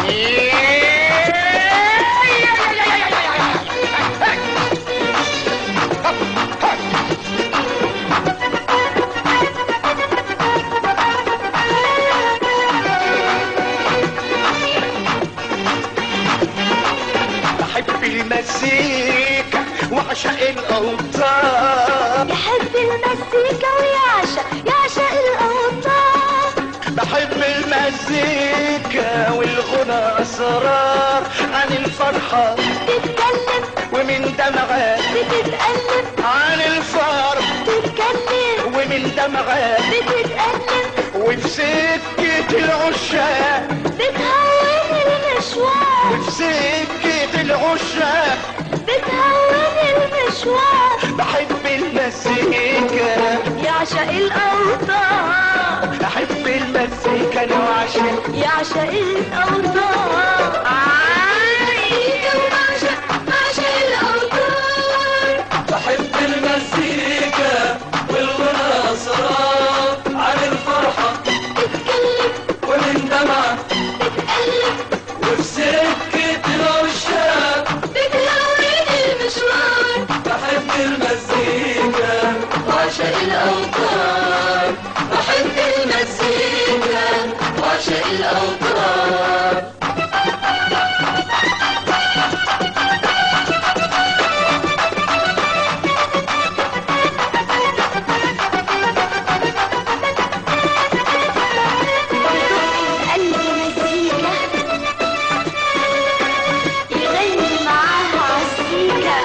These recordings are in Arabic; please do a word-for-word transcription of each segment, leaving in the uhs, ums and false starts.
بحب المزيكا وعشق الاوطان. يحب المزيكا ويعشق يعشق الاوطان. بحب المزيكا والغنى اسرار عن الفرحة تتكلم ومن دمعة بتتألم. عن الفرح تتكلم ومن دمعة بتتألم. وفي سكة العشاق بتهون المشوار. وفي سكة العشاق بتهون المشوار. بحب المزيكا يعشق الاوطان. بحب المزيكا انا وعشق يعشق الاوطان. عايق وعشق عشق الاوطان. بحب المزيكا والغنى اسرار عن الفرحة تتكلم ومن دمعة بتقلب. وفي سكة العشاق بتهون المشوار. بحب المزيكا وعشق الأوطان. بحب المزيكا وعشق الأوطان. قلبي مزيكا يغني معاها عالسيكا.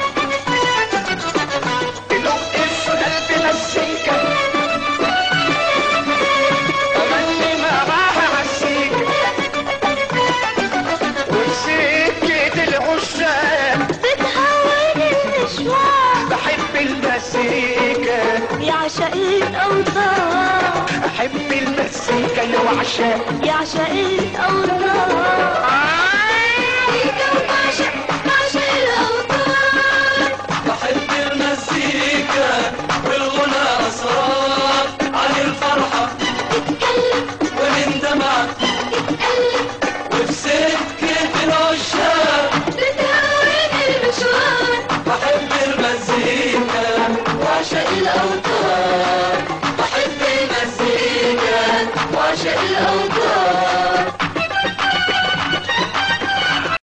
تلق في قلبي مزيكا اغني معاها عالسيكا وفي سكة العشاق بتهون المشوار. بحب المزيكا يعشق الاوطان. احب المزيكا انا وعشق يعشق الاوطان.